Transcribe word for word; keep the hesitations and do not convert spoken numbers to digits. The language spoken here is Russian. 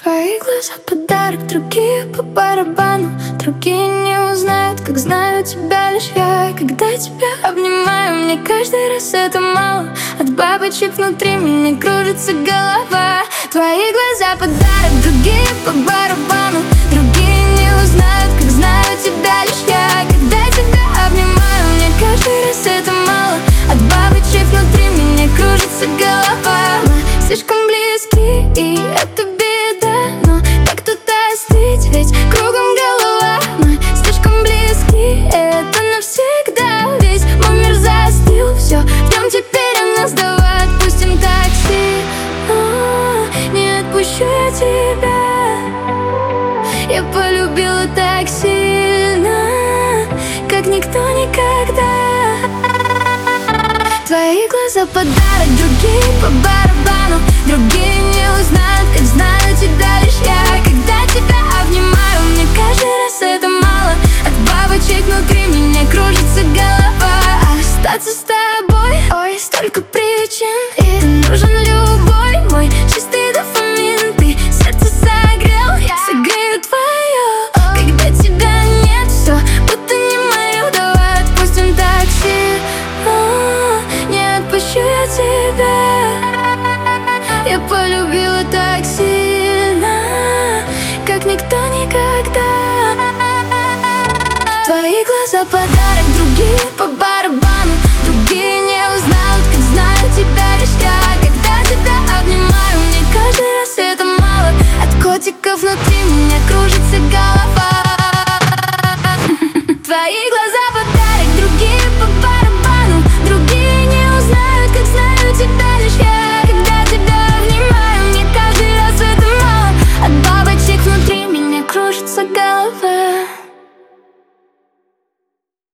Твои глаза подарок, другие по барабану. Другие не узнают, как знаю тебя лишь я. Когда тебя обнимаю, мне каждый раз это мало. От бабочек внутри меня кружится голова. Твои глаза подарок, другие по барабану. Другие не узнают, как знаю тебя лишь я. Когда тебя обнимаю, мне каждый раз это мало. От бабочек внутри меня кружится голова. Мы слишком близки, и это беда, но как тут остыть, ведь кругом голова. Мы слишком близки, это навсегда. Весь мой мир застыл, все в нем теперь о нас. Давай отпустим такси, но не отпущу я тебя. Я полюбила так сильно, как никто никогда. Твои глаза подарок, другие по барабану. Другие не узнают, как знаю тебя лишь я. Когда тебя обнимаю, мне каждый раз это мало. От бабочек внутри меня кружится голова. А остаться с тобой, ой, столько причин. И ты нужен любой мой чистый дофамин. Ты сердце согрел, я согрею твое. Когда тебя нет, все будто не мое. Давай отпустим такси, не отпущу я тебя. Я полюбила так сильно, как никто никогда. Твои глаза подарок, другие по барабану. Другие не узнают, как знаю тебя лишь я. Когда тебя обнимаю, мне каждый раз это мало. От котиков внутри меня кружится голова. Твои глаза подарок, другие по барабану. Другие не узнают, как знаю тебя лишь я. Когда тебя обнимаю, мне каждый раз это мало. От бабочек внутри меня кружится голова.